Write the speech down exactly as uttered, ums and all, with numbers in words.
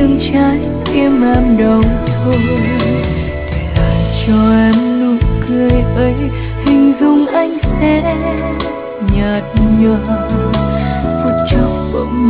nhưng trái tim em đau thôi. Để lại cho em nụ cười ấy, hình dung anh sẽ nhạt nhòa phút chốc bỗng